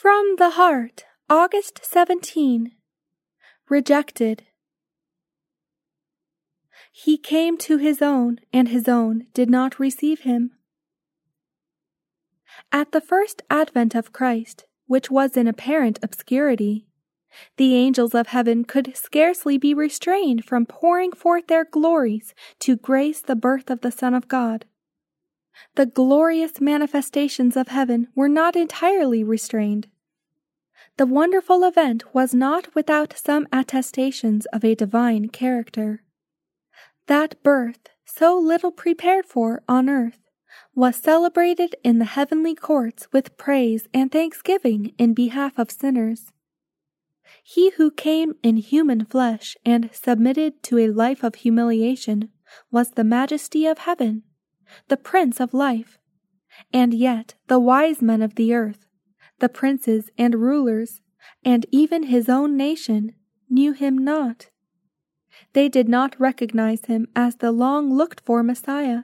From the Heart, August 17. Rejected. He came to his own, and his own did not receive him. At the first advent of Christ, which was in apparent obscurity, the angels of heaven could scarcely be restrained from pouring forth their glories to grace the birth of the Son of God. The glorious manifestations of heaven were not entirely restrained. The wonderful event was not without some attestations of a divine character. That birth, so little prepared for on earth, was celebrated in the heavenly courts with praise and thanksgiving in behalf of sinners. He who came in human flesh and submitted to a life of humiliation was the majesty of heaven, the Prince of life, and yet the wise men of the earth, the princes and rulers, and even his own nation, knew him not. They did not recognize him as the long-looked-for Messiah.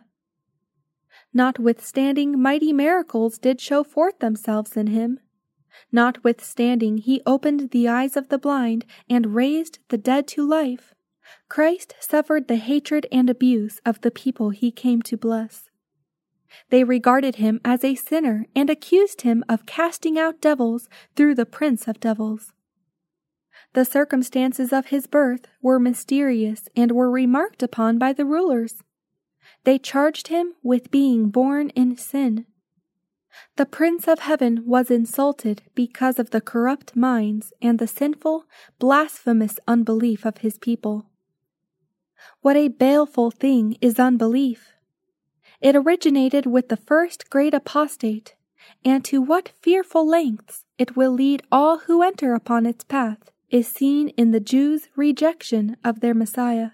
Notwithstanding mighty miracles did show forth themselves in him, notwithstanding he opened the eyes of the blind and raised the dead to life, Christ suffered the hatred and abuse of the people he came to bless. They regarded him as a sinner and accused him of casting out devils through the prince of devils. The circumstances of his birth were mysterious and were remarked upon by the rulers. They charged him with being born in sin. The Prince of Heaven was insulted because of the corrupt minds and the sinful, blasphemous unbelief of his people. What a baleful thing is unbelief! It originated with the first great apostate, and to what fearful lengths it will lead all who enter upon its path is seen in the Jews' rejection of their Messiah.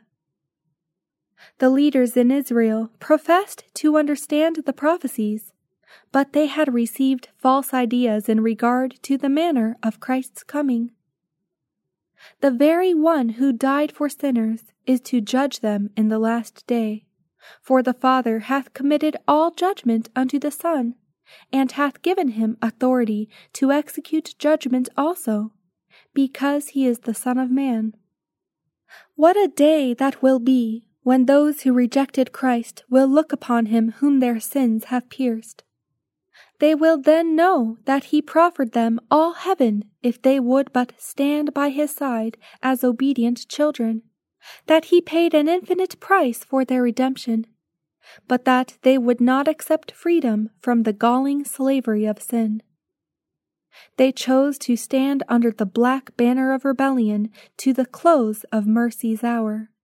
The leaders in Israel professed to understand the prophecies, but they had received false ideas in regard to the manner of Christ's coming. The very one who died for sinners is to judge them in the last day. For the Father hath committed all judgment unto the Son, and hath given him authority to execute judgment also, because he is the Son of Man. What a day that will be, when those who rejected Christ will look upon him whom their sins have pierced. They will then know that he proffered them all heaven if they would but stand by his side as obedient children, that he paid an infinite price for their redemption, but that they would not accept freedom from the galling slavery of sin. They chose to stand under the black banner of rebellion to the close of mercy's hour.